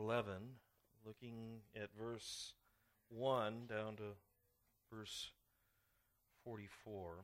11, looking at verse 1 down to verse 44.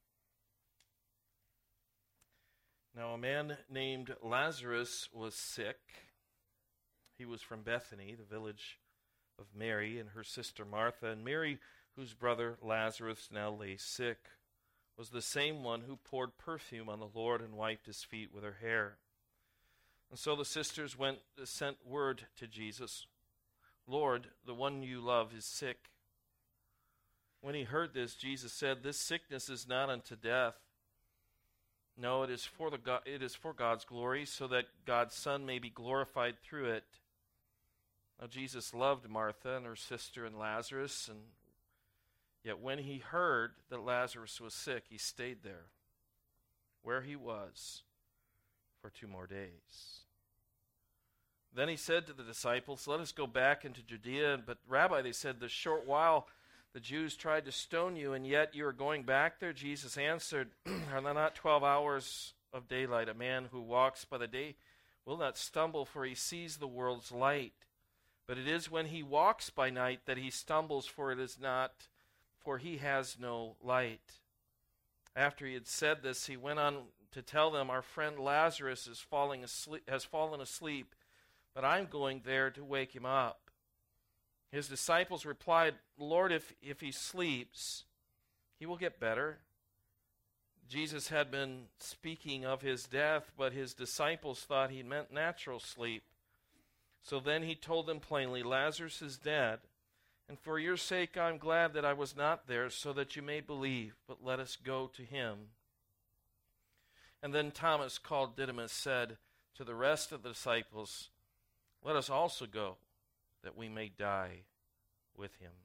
Now a man named Lazarus was sick. He was from Bethany, the village of Mary and her sister Martha. And Mary, whose brother Lazarus now lay sick, was the same one who poured perfume on the Lord and wiped his feet with her hair. And so the sisters sent word to Jesus, "Lord, the one you love is sick." When he heard this, Jesus said, "This sickness is not unto death. No, it is for God's glory, so that God's Son may be glorified through it." Now Jesus loved Martha and her sister and Lazarus, and yet when he heard that Lazarus was sick, he stayed there, where he was, for 2 more days. Then he said to the disciples, "Let us go back into Judea." But Rabbi, they said, "this short while the Jews tried to stone you, and yet you are going back there?" Jesus answered, "Are there not 12 hours of daylight? A man who walks by the day will not stumble, for he sees the world's light. But it is when he walks by night that he stumbles, for he has no light." After he had said this, he went on to tell them, "Our friend Lazarus has fallen asleep, but I'm going there to wake him up." His disciples replied, "Lord, if he sleeps, he will get better." Jesus had been speaking of his death, but his disciples thought he meant natural sleep. So then he told them plainly, "Lazarus is dead, and for your sake I'm glad that I was not there, so that you may believe, but let us go to him." And then Thomas, called Didymus, said to the rest of the disciples, "Let us also go, that we may die with him."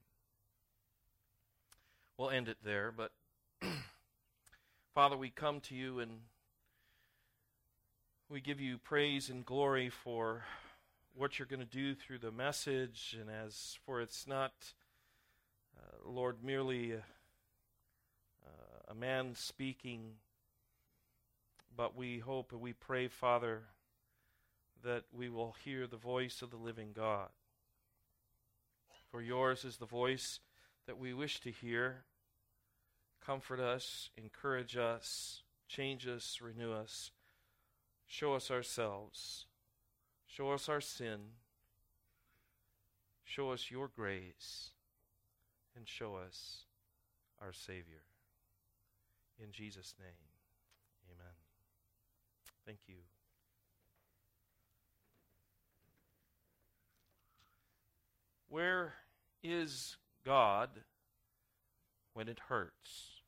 We'll end it there, but Father, we come to you and we give you praise and glory for what you're going to do through the message, and as for it's not, Lord, merely a man speaking, but we hope and we pray, Father, that we will hear the voice of the living God. For yours is the voice that we wish to hear. Comfort us, encourage us, change us, renew us. Show us ourselves. Show us our sin. Show us your grace. And show us our Savior. In Jesus' name, amen. Thank you. Where is God when it hurts?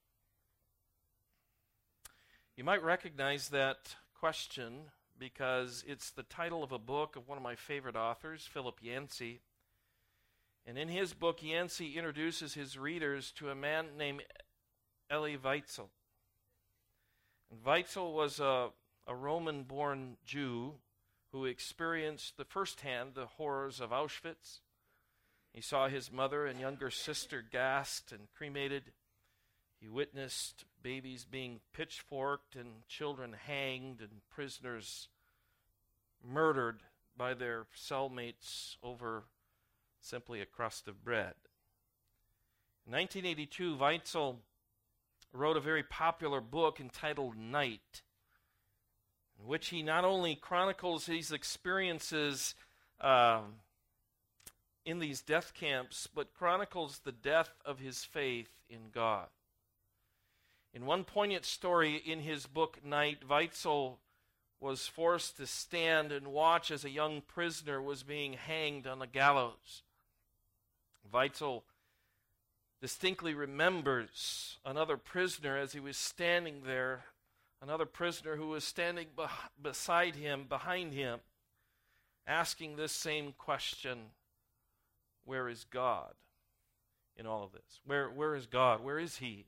You might recognize that question because it's the title of a book of one of my favorite authors, Philip Yancey. And in his book, Yancey introduces his readers to a man named Elie Wiesel. And Wiesel was a Roman-born Jew who experienced firsthand the horrors of Auschwitz. He saw his mother and younger sister gassed and cremated. He witnessed babies being pitchforked and children hanged and prisoners murdered by their cellmates over simply a crust of bread. In 1982, Wiesel wrote a very popular book entitled Night, in which he not only chronicles his experiences in these death camps, but chronicles the death of his faith in God. In one poignant story in his book Night, Wiesel was forced to stand and watch as a young prisoner was being hanged on the gallows. Wiesel distinctly remembers another prisoner as he was standing there, another prisoner who was standing beside him, behind him, asking this same question: where is God in all of this? Where is God? Where is he?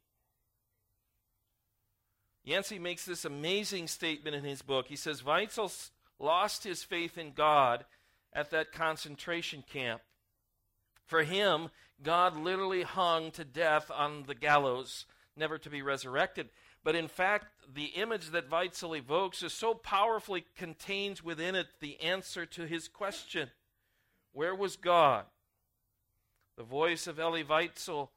Yancey makes this amazing statement in his book. He says, Wiesel lost his faith in God at that concentration camp. For him, God literally hung to death on the gallows, never to be resurrected. But in fact, the image that Wiesel evokes is so powerfully contains within it the answer to his question. Where was God? The voice of Elie Wiesel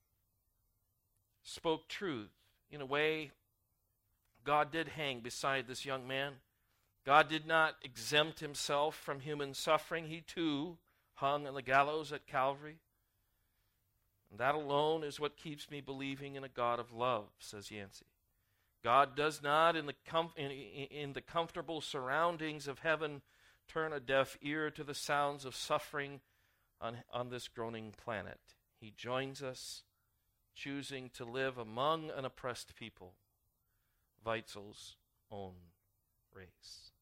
spoke truth. In a way, God did hang beside this young man. God did not exempt himself from human suffering. He too hung on the gallows at Calvary. And that alone is what keeps me believing in a God of love, says Yancey. God does not, in the comfortable surroundings of heaven, turn a deaf ear to the sounds of suffering on this groaning planet. He joins us, choosing to live among an oppressed people, Weitzel's own race.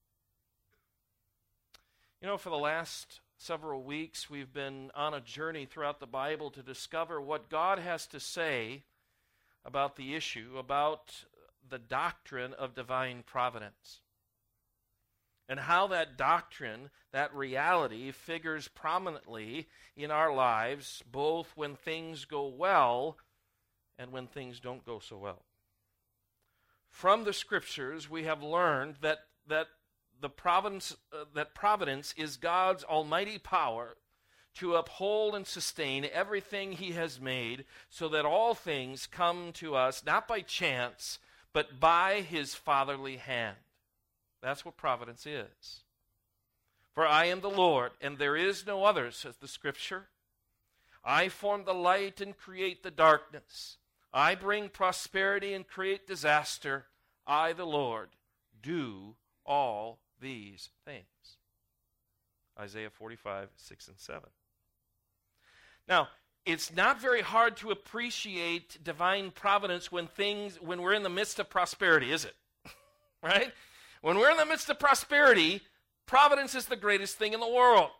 You know, for the last several weeks, we've been on a journey throughout the Bible to discover what God has to say about the issue, about the doctrine of divine providence, and how that doctrine, that reality, figures prominently in our lives, both when things go well and when things don't go so well. From the Scriptures, we have learned that providence is God's almighty power to uphold and sustain everything He has made, so that all things come to us not by chance, but by His fatherly hand. That's what providence is. For I am the Lord, and there is no other, says the Scripture. I form the light and create the darkness. I bring prosperity and create disaster. I, the Lord, do all these things. Isaiah 45, 6 and 7. Now, it's not very hard to appreciate divine providence when we're in the midst of prosperity, is it? Right? When we're in the midst of prosperity, providence is the greatest thing in the world.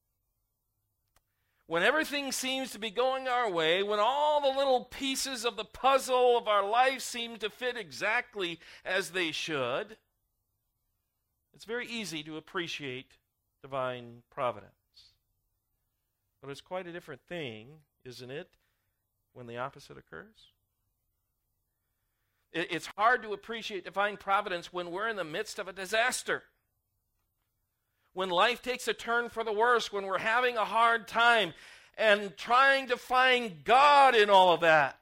When everything seems to be going our way, when all the little pieces of the puzzle of our life seem to fit exactly as they should, it's very easy to appreciate divine providence. But it's quite a different thing, isn't it, when the opposite occurs? It's hard to appreciate divine providence when we're in the midst of a disaster. When life takes a turn for the worse, when we're having a hard time and trying to find God in all of that.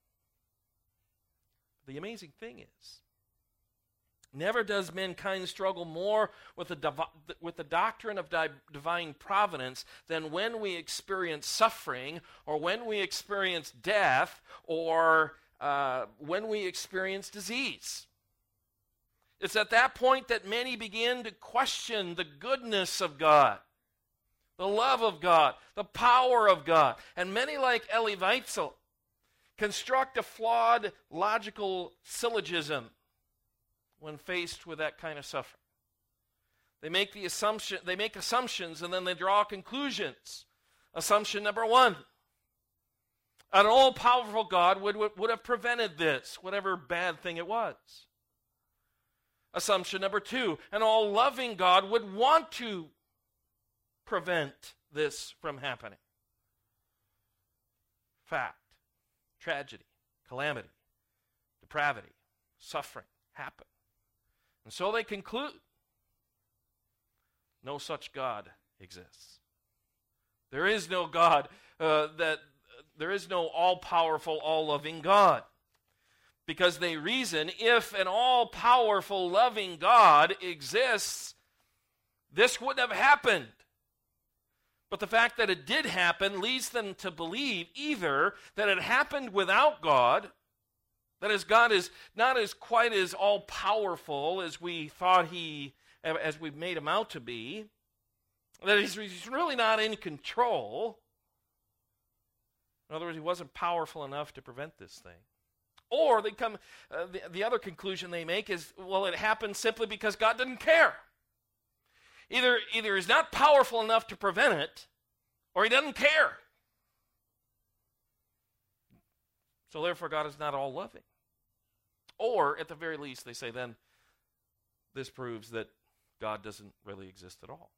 The amazing thing is, never does mankind struggle more with the doctrine of divine providence than when we experience suffering, or when we experience death, or when we experience disease. It's at that point that many begin to question the goodness of God, the love of God, the power of God. And many, like Elie Wiesel, construct a flawed logical syllogism when faced with that kind of suffering. They make assumptions, and then they draw conclusions. Assumption number one: an all-powerful God would have prevented this, whatever bad thing it was. Assumption number two: an all-loving God would want to prevent this from happening. Fact, tragedy, calamity, depravity, suffering happen. And so they conclude, no such God exists. There is no God, there is no all-powerful, all-loving God. Because they reason, if an all-powerful, loving God exists, this wouldn't have happened. But the fact that it did happen leads them to believe either that it happened without God, that is, God is not as quite as all-powerful as we thought as we've made him out to be, that he's really not in control. In other words, he wasn't powerful enough to prevent this thing. Or they come, the other conclusion they make is, well, it happened simply because God didn't care. Either he's not powerful enough to prevent it, or he doesn't care. So therefore, God is not all-loving. Or, at the very least, they say then, this proves that God doesn't really exist at all.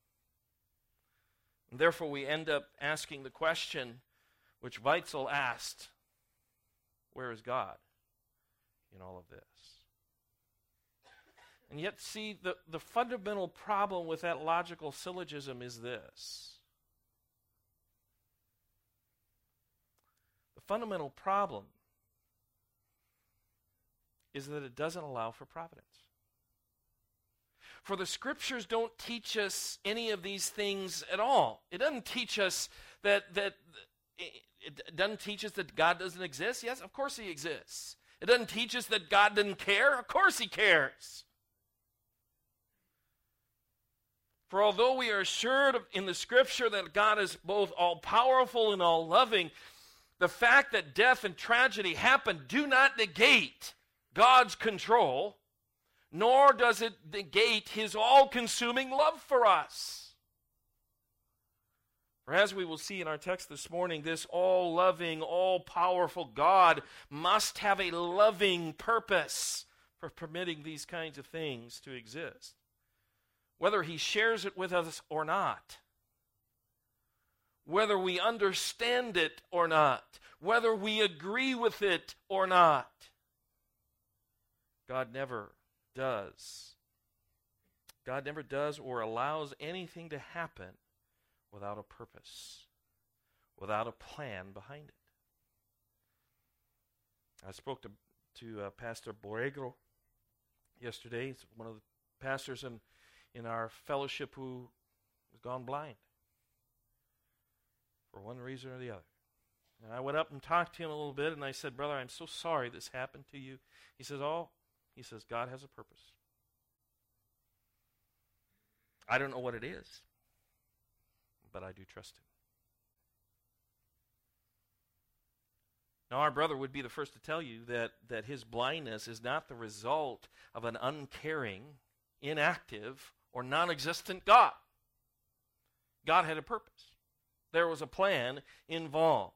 And therefore, we end up asking the question which Weitzel asked: where is God in all of this? And yet, see, the fundamental problem with that logical syllogism is this. The fundamental problem is that it doesn't allow for providence. For the Scriptures don't teach us any of these things at all. It doesn't teach us that it doesn't teach us that God doesn't exist. Yes, of course He exists. It doesn't teach us that God doesn't care. Of course He cares. For although we are assured in the Scripture that God is both all-powerful and all-loving, the fact that death and tragedy happen do not negate God's control, nor does it negate His all-consuming love for us. For as we will see in our text this morning, this all-loving, all-powerful God must have a loving purpose for permitting these kinds of things to exist, whether He shares it with us or not, whether we understand it or not, whether we agree with it or not. God never does or allows anything to happen without a purpose, without a plan behind it. I spoke to Pastor Borregro yesterday. He's one of the pastors in our fellowship who has gone blind for one reason or the other. And I went up and talked to him a little bit, and I said, "Brother, I'm so sorry this happened to you." He says, God has a purpose. I don't know what it is, but I do trust Him. Now, our brother would be the first to tell you that his blindness is not the result of an uncaring, inactive, or non-existent God. God had a purpose. There was a plan involved.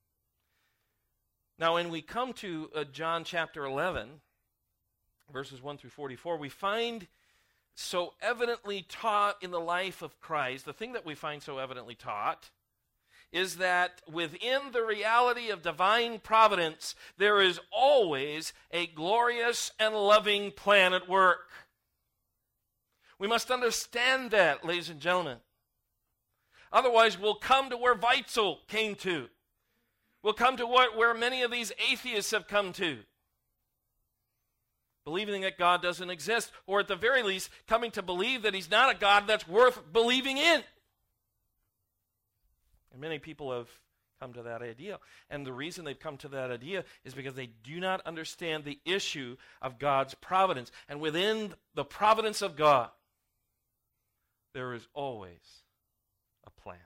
Now, when we come to John chapter 11, verses 1 through 44, we find so evidently taught in the life of Christ, the thing that we find so evidently taught is that within the reality of divine providence, there is always a glorious and loving plan at work. We must understand that, ladies and gentlemen. Otherwise, we'll come to where Weitzel came to. We'll come to where many of these atheists have come to. Believing that God doesn't exist, or at the very least, coming to believe that He's not a God that's worth believing in. And many people have come to that idea. And the reason they've come to that idea is because they do not understand the issue of God's providence. And within the providence of God, there is always a plan.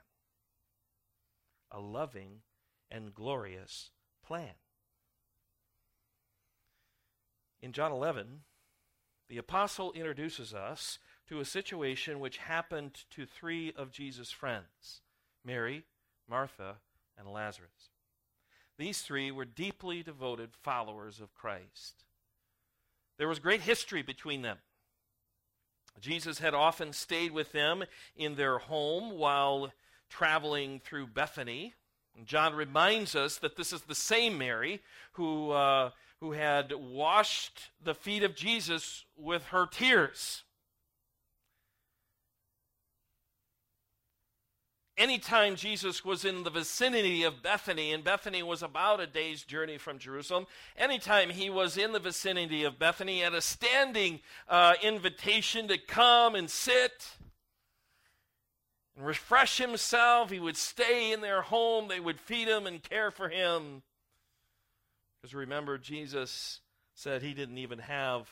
A loving and glorious plan. In John 11, the apostle introduces us to a situation which happened to three of Jesus' friends, Mary, Martha, and Lazarus. These three were deeply devoted followers of Christ. There was great history between them. Jesus had often stayed with them in their home while traveling through Bethany. And John reminds us that this is the same Mary who had washed the feet of Jesus with her tears. Anytime Jesus was in the vicinity of Bethany, and Bethany was about a day's journey from Jerusalem, anytime he was in the vicinity of Bethany, he had a standing invitation to come and sit and refresh himself. He would stay in their home. They would feed him and care for him. Because remember, Jesus said He didn't even have,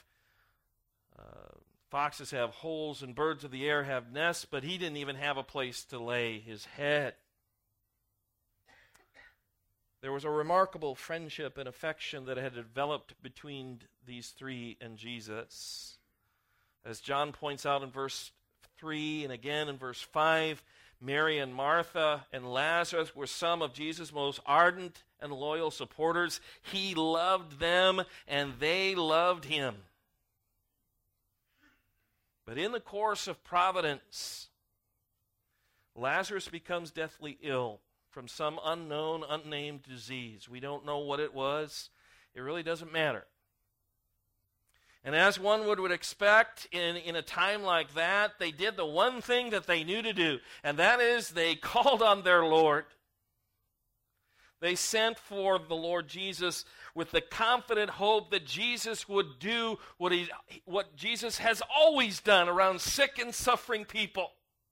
foxes have holes and birds of the air have nests, but He didn't even have a place to lay His head. There was a remarkable friendship and affection that had developed between these three and Jesus. As John points out in verse 3 and again in verse 5, Mary and Martha and Lazarus were some of Jesus' most ardent and loyal supporters. He loved them and they loved Him. But in the course of providence, Lazarus becomes deathly ill from some unknown, unnamed disease. We don't know what it was. It really doesn't matter. And as one would expect in a time like that, they did the one thing that they knew to do, and that is they called on their Lord. They sent for the Lord Jesus with the confident hope that Jesus would do what Jesus has always done around sick and suffering people.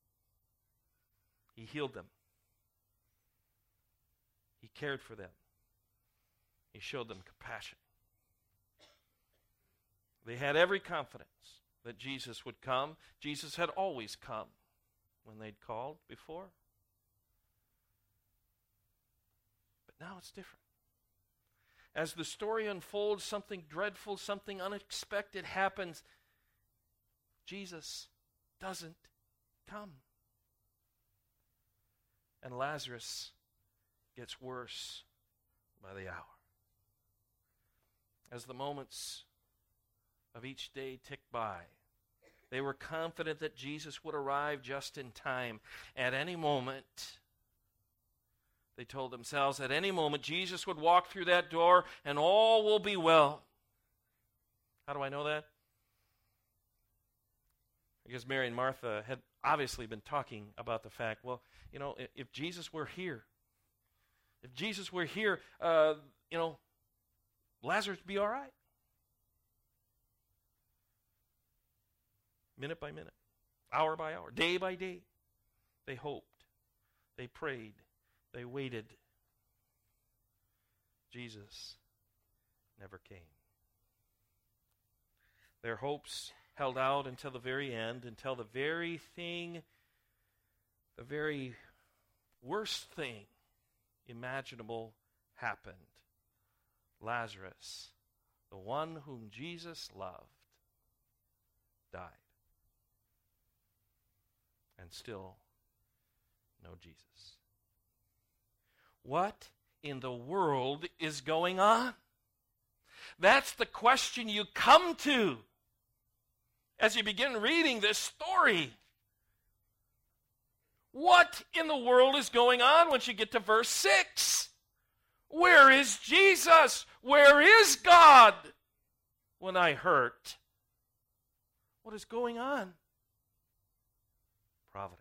He healed them. He cared for them. He showed them compassion. They had every confidence that Jesus would come. Jesus had always come when they'd called before. But now it's different. As the story unfolds, something dreadful, something unexpected happens. Jesus doesn't come. And Lazarus gets worse by the hour. As the moments of each day ticked by, they were confident that Jesus would arrive just in time. At any moment, they told themselves, at any moment, Jesus would walk through that door and all will be well. How do I know that? Because Mary and Martha had obviously been talking about the fact, well, if Jesus were here, Lazarus would be all right. Minute by minute, hour by hour, day by day, they hoped, they prayed, they waited. Jesus never came. Their hopes held out until the very end, until the very worst thing imaginable happened. Lazarus, the one whom Jesus loved, died. And still, no Jesus. What in the world is going on? That's the question you come to as you begin reading this story. What in the world is going on once you get to verse 6? Where is Jesus? Where is God when I hurt? What is going on? Providence.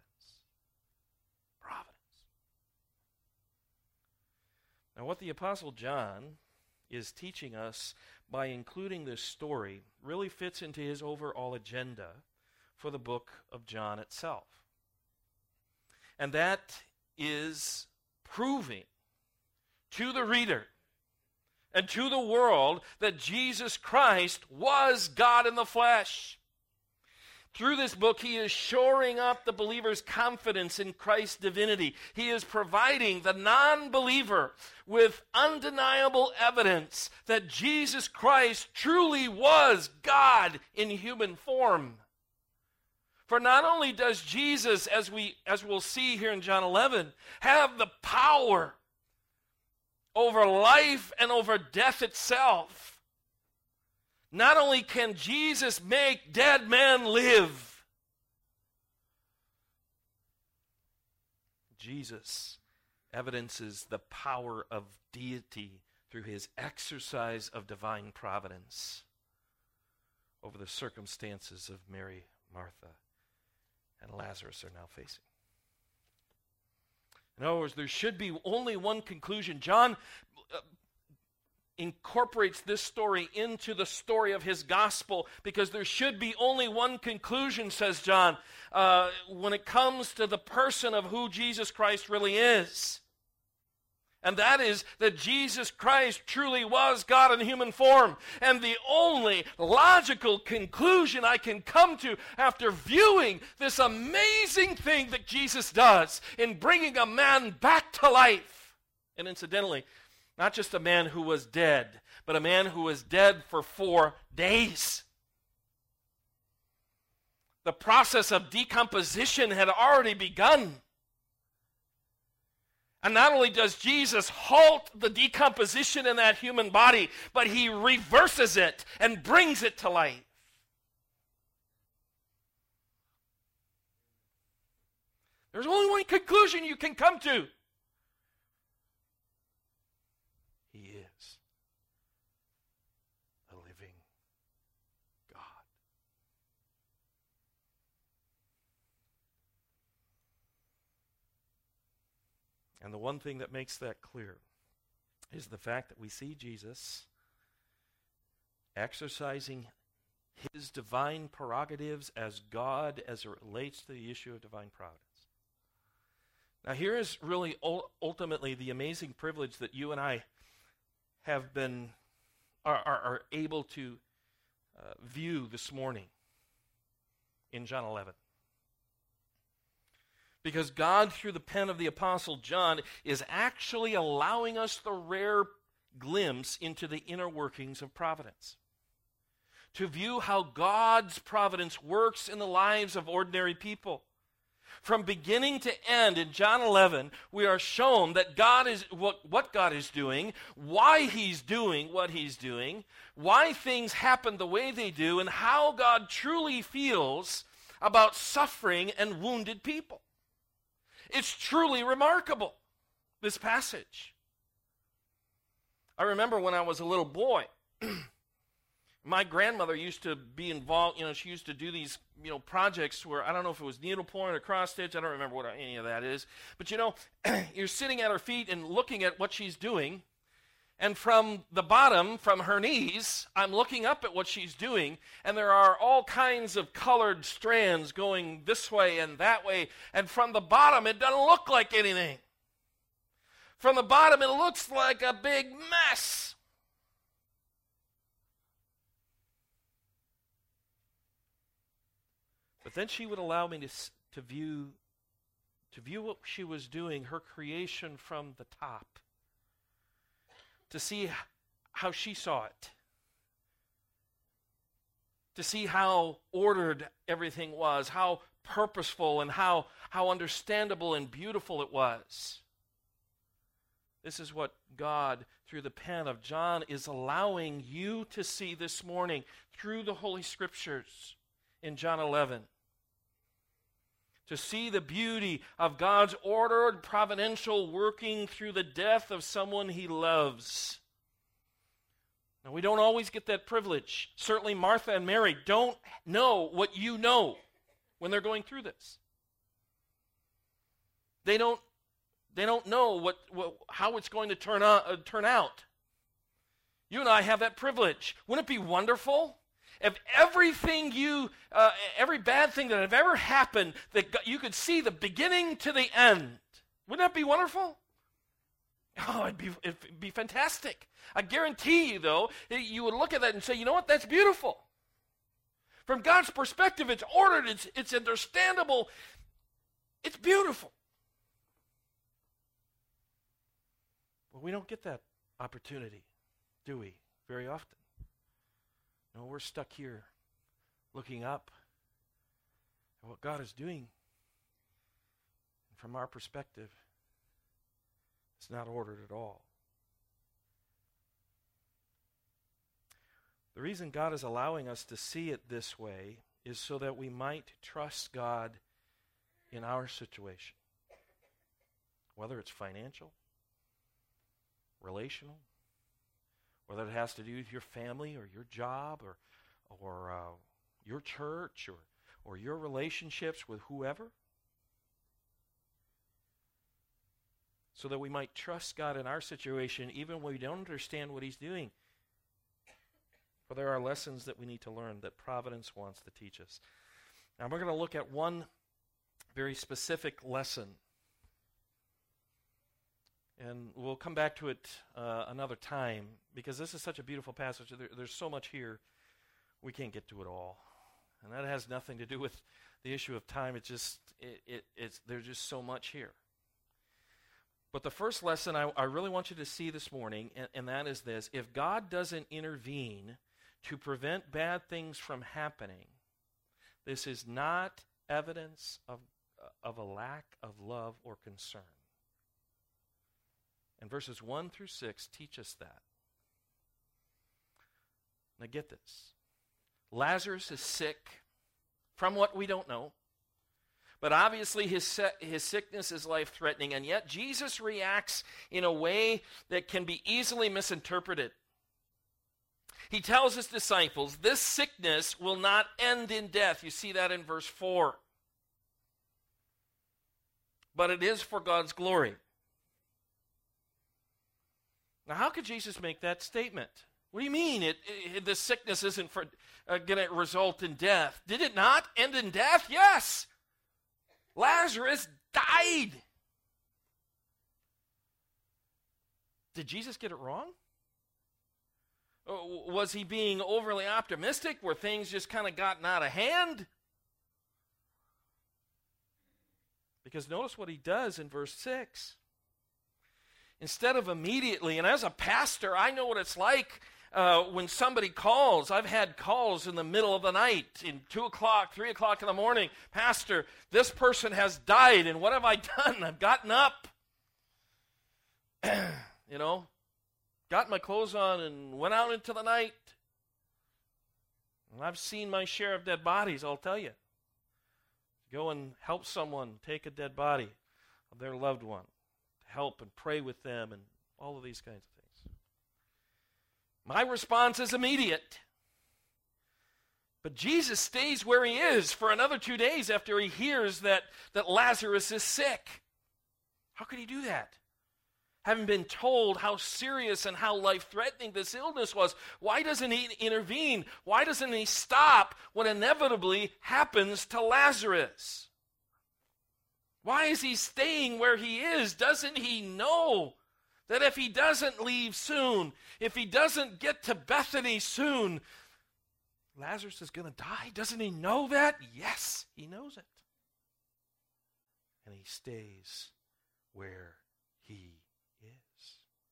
Now, what the Apostle John is teaching us by including this story really fits into his overall agenda for the book of John itself. And that is proving to the reader and to the world that Jesus Christ was God in the flesh. Through this book, he is shoring up the believer's confidence in Christ's divinity. He is providing the non-believer with undeniable evidence that Jesus Christ truly was God in human form. For not only does Jesus, as we'll see here in John 11, have the power over life and over death itself, not only can Jesus make dead men live, Jesus evidences the power of deity through his exercise of divine providence over the circumstances of Mary, Martha, and Lazarus are now facing. In other words, there should be only one conclusion. John incorporates this story into the story of his gospel because there should be only one conclusion, says John, when it comes to the person of who Jesus Christ really is. And that is that Jesus Christ truly was God in human form. And the only logical conclusion I can come to after viewing this amazing thing that Jesus does in bringing a man back to life, and incidentally, not just a man who was dead, but a man who was dead for 4 days. The process of decomposition had already begun. And not only does Jesus halt the decomposition in that human body, but he reverses it and brings it to life. There's only one conclusion you can come to. He is the living And the one thing that makes that clear is the fact that we see Jesus exercising his divine prerogatives as God as it relates to the issue of divine providence. Now here is really ultimately the amazing privilege that you and I have been, are able to view this morning in John 11. Because God, through the pen of the Apostle John, is actually allowing us the rare glimpse into the inner workings of providence. To view how God's providence works in the lives of ordinary people. From beginning to end in John 11, we are shown that God is what God is doing, why he's doing what he's doing, why things happen the way they do, and how God truly feels about suffering and wounded people. It's truly remarkable, this passage. I remember when I was a little boy, my grandmother used to be involved, she used to do these, projects where, I don't know if it was needlepoint or cross stitch, I don't remember what any of that is, but you're sitting at her feet and looking at what she's doing, and from the bottom, from her knees, I'm looking up at what she's doing, and there are all kinds of colored strands going this way and that way, and from the bottom, it doesn't look like anything. From the bottom, it looks like a big mess. But then she would allow me to view what she was doing, her creation from the top, to see how she saw it, to see how ordered everything was, how purposeful and how understandable and beautiful it was. This is what God, through the pen of John, is allowing you to see this morning through the Holy Scriptures in John 11. To see the beauty of God's ordered providential working through the death of someone he loves. Now, we don't always get that privilege. Certainly Martha and Mary don't know what you know when they're going through this. They don't know how it's going to turn out. You and I have that privilege. Wouldn't it be wonderful if everything every bad thing that have ever happened, that you could see the beginning to the end? Wouldn't that be wonderful? Oh, it'd be fantastic. I guarantee you, though, you would look at that and say, you know what, that's beautiful. From God's perspective, it's ordered, it's understandable, it's beautiful. Well, we don't get that opportunity, do we, very often? No, we're stuck here looking up at what God is doing. And from our perspective, it's not ordered at all. The reason God is allowing us to see it this way is so that we might trust God in our situation. Whether it's financial, relational, whether it has to do with your family or your job or your church or your relationships with whoever. So that we might trust God in our situation even when we don't understand what he's doing. For there are lessons that we need to learn that providence wants to teach us. Now we're going to look at one very specific lesson. And we'll come back to it another time, because this is such a beautiful passage. There's so much here, we can't get to it all. And that has nothing to do with the issue of time. It's there's just so much here. But the first lesson I really want you to see this morning, and that is this. If God doesn't intervene to prevent bad things from happening, this is not evidence of a lack of love or concern. And verses 1 through 6 teach us that. Now get this. Lazarus is sick from what we don't know. But obviously his sickness is life-threatening. And yet Jesus reacts in a way that can be easily misinterpreted. He tells his disciples, this sickness will not end in death. You see that in verse 4. But it is for God's glory, Now, how could Jesus make that statement? What do you mean the sickness isn't going to result in death? Did it not end in death? Yes. Lazarus died. Did Jesus get it wrong? Was he being overly optimistic where things just kind of gotten out of hand? Because notice what he does in verse 6. Instead of immediately, and as a pastor, I know what it's like when somebody calls. I've had calls in the middle of the night, in 2 o'clock, 3 o'clock in the morning. Pastor, this person has died, and what have I done? I've gotten up, got my clothes on and went out into the night. And I've seen my share of dead bodies, I'll tell you. Go and help someone take a dead body of their loved one. Help and pray with them and all of these kinds of things. My response is immediate. But Jesus stays where he is for another 2 days after he hears that Lazarus is sick. How could he do that? Having been told how serious and how life-threatening this illness was, why doesn't he intervene? Why doesn't he stop what inevitably happens to Lazarus? Why is he staying where he is? Doesn't he know that if he doesn't leave soon, if he doesn't get to Bethany soon, Lazarus is going to die? Doesn't he know that? Yes, he knows it. And he stays where he is.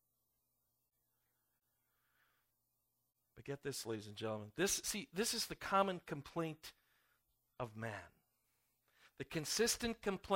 But get this, ladies and gentlemen. This is the common complaint of man. The consistent complaint